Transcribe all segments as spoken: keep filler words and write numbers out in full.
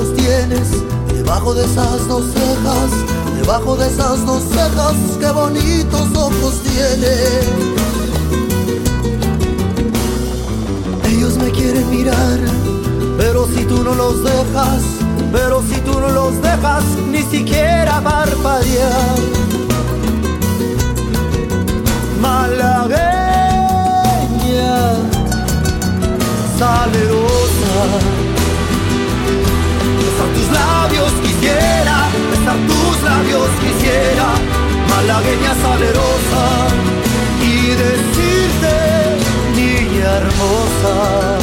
ojos tienes, debajo de esas dos cejas, debajo de esas dos cejas, qué bonitos ojos tienes. Ellos me quieren mirar, pero si tú no los dejas, pero si tú no los dejas ni siquiera parpadear. Malagueña, salerosa, besar tus labios quisiera, besar tus labios quisiera, malagueña salerosa, y decirte, niña hermosa.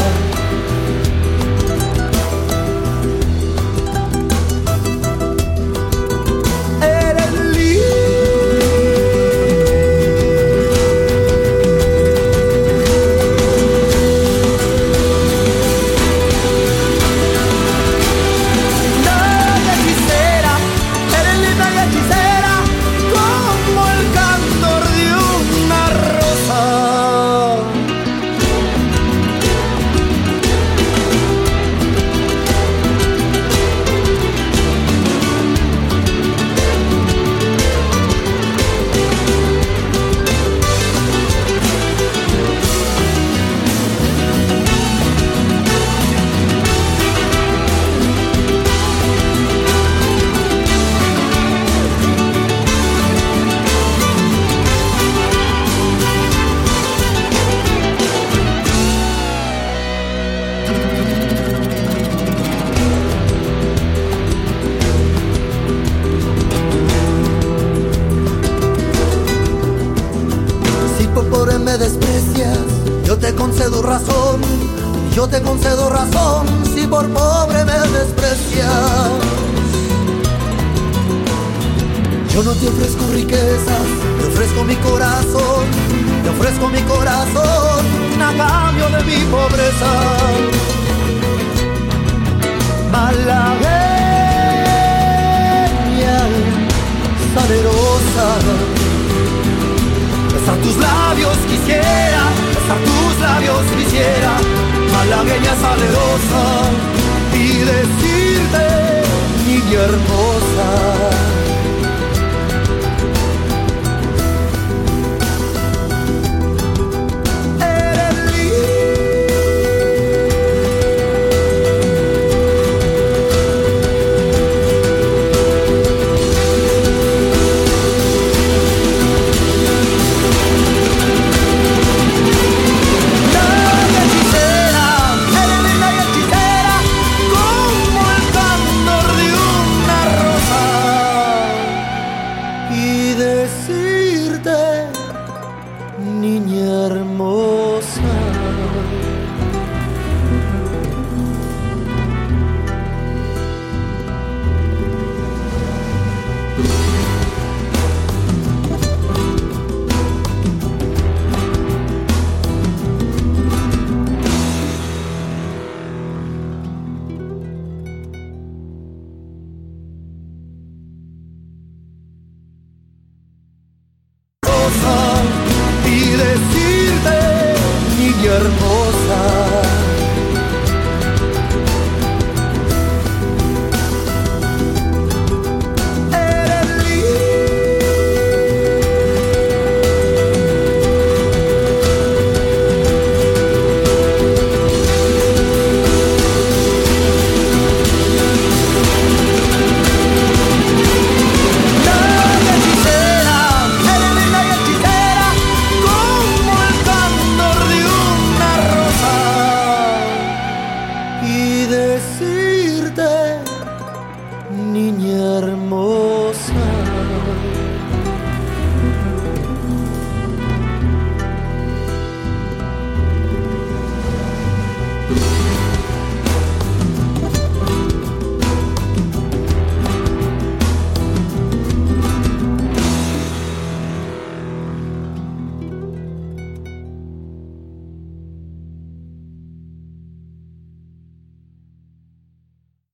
Me desprecias, yo te concedo razón, yo te concedo razón, si por pobre me desprecias. Yo no te ofrezco riquezas, te ofrezco mi corazón, te ofrezco mi corazón a cambio de mi pobreza. Malagueña, salerosa, besar tus labios quisiera, besar tus labios quisiera, malagueña salerosa, y decirte,